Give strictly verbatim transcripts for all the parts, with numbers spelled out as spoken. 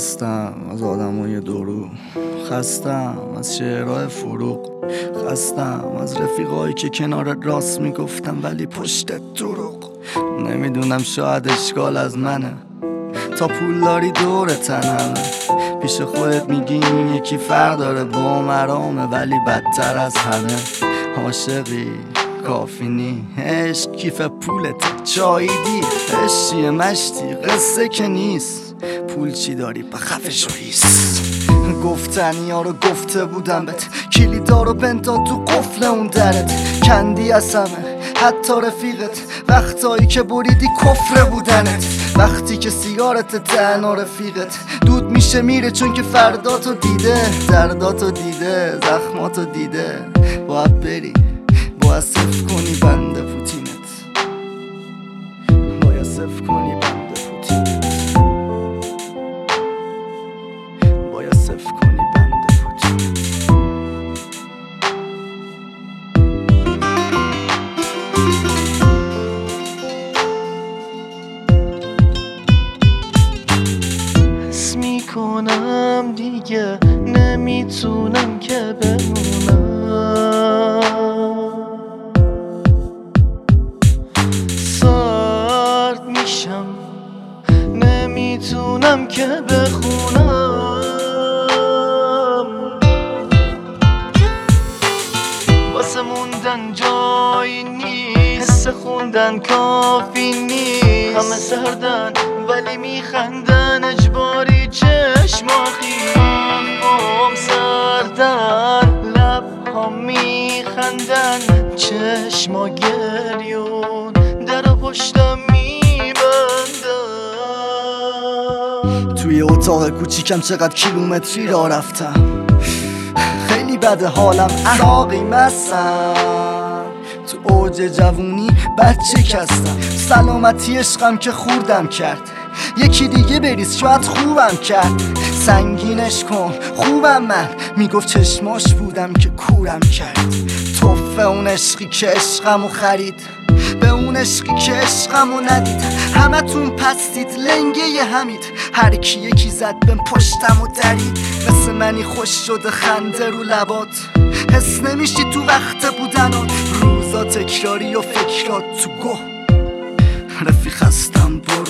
خستم از آدمای درو، خستم از شعرهای فروغ، خستم از رفیقایی که کنار راست میگفتم ولی پشت دروغ. نمیدونم شاید اشکال از منه، تا پول داری دور تنمه، پیش خودت میگی این یکی فرق داره با مرامه ولی بدتر از همه. عاشقی کافی نی، عشق کیف پولت چاییدی، عشقیه مشتی قصه که نیست، پول چی داری بخفش و هیست. گفتنی ها رو گفته بودم بهت، کلیدا رو بندا تو قفل اون درت، کندی از همه حتی رفیقت، وقتایی که بریدی کفر بودنت، وقتی که سیگارت تنها رفیقت دود میشه میره چون که فرداتو دیده، درداتو دیده، زخماتو دیده. باید بری باید صف کنی بند پوتینت، باید صف کنی بند پوتینت، باید صف کنی بند پوتینت. حس میکنم دیگه نمیتونم که بمونم، سرد میشم نمیتونم که بخونم، واسه موندن جایی نیست، حس خوندن کافی نیست، همه سردن ولی میخندن اجباری، چشما خیام سردن لب ها میخندن، چشما گریون در پشتم میبندن. توی اتاق کوچیکم چقدر کیلومتری را رفتم، خیلی بده حالم عراقی مستم، تو اوج جوونی بچه کستم، سلامتی عشقم که خوردم کرد، یکی دیگه بریز شاید خوبم کرد، سنگینش کن خوبم من، میگفت چشماش بودم که کورم کرد، توفه اون عشقی که عشقمو خرید، به اون عشقی که عشقمو ندید، همه تون پستید لنگه ی همید، هر کی یکی زد بهم پشتم و درید، مثل منی خوش شده خنده رو لبات، حس نمیشی تو وقت بودنات، روزا تکراری و فکرات تو گه، رفیق هستم برو.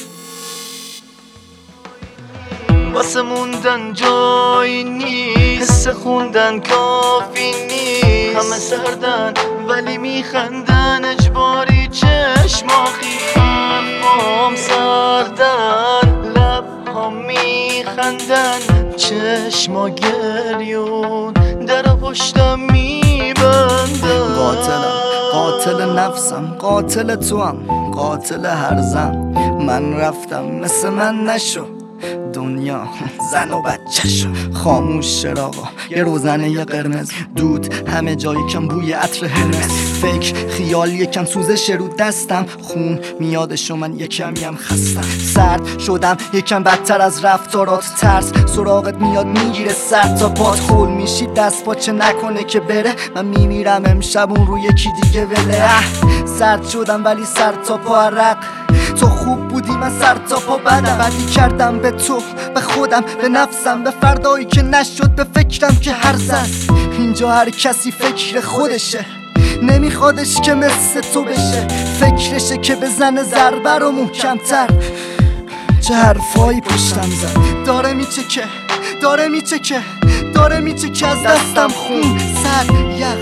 واسه موندن جایی نیست، حس خوندن کافی نیست، همه سردن ولی میخندن اجباری، چشما خیام سردن لب ها میخندن، چشما گریون در پشتم میبندن. قاتلم قاتل نفسم، قاتل تو هم قاتل هر زن، من رفتم مثل من نشو دنیا زن و بچه شو، خاموش چراغا یه روزنه یه قرمز، دود همه جایی کم بوی عطر هرمس، فکر خیال یکم سوزش رو دستم، خون میادش و من یکمیم خستم، سرد شدم یکم بدتر از رفتارات، ترس سراغت میاد میگیره سر تا پات، خول میشی دست پاچه نکنه که بره، من میمیرم امشب اون رو یکی دیگه وله، سرد شدم ولی سر تا پا عرق، تو خوب بودی من سر تا پا بدم، بدی کردم به تو به خودم به نفسم، به فردایی که نشد به فکرم که هرز است، اینجا هر کسی فکر خودشه، نمیخوادش که مثل تو بشه، فکرشه که بزنه ضربه رو محکمتر، چه حرفایی پشتم زد، داره میچکه داره میچکه داره میچکه از دستم خون، سر یخ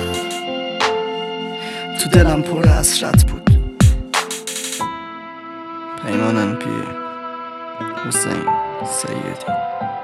تو دلم پر حسرت بود. پیمان پی حسین سیدی.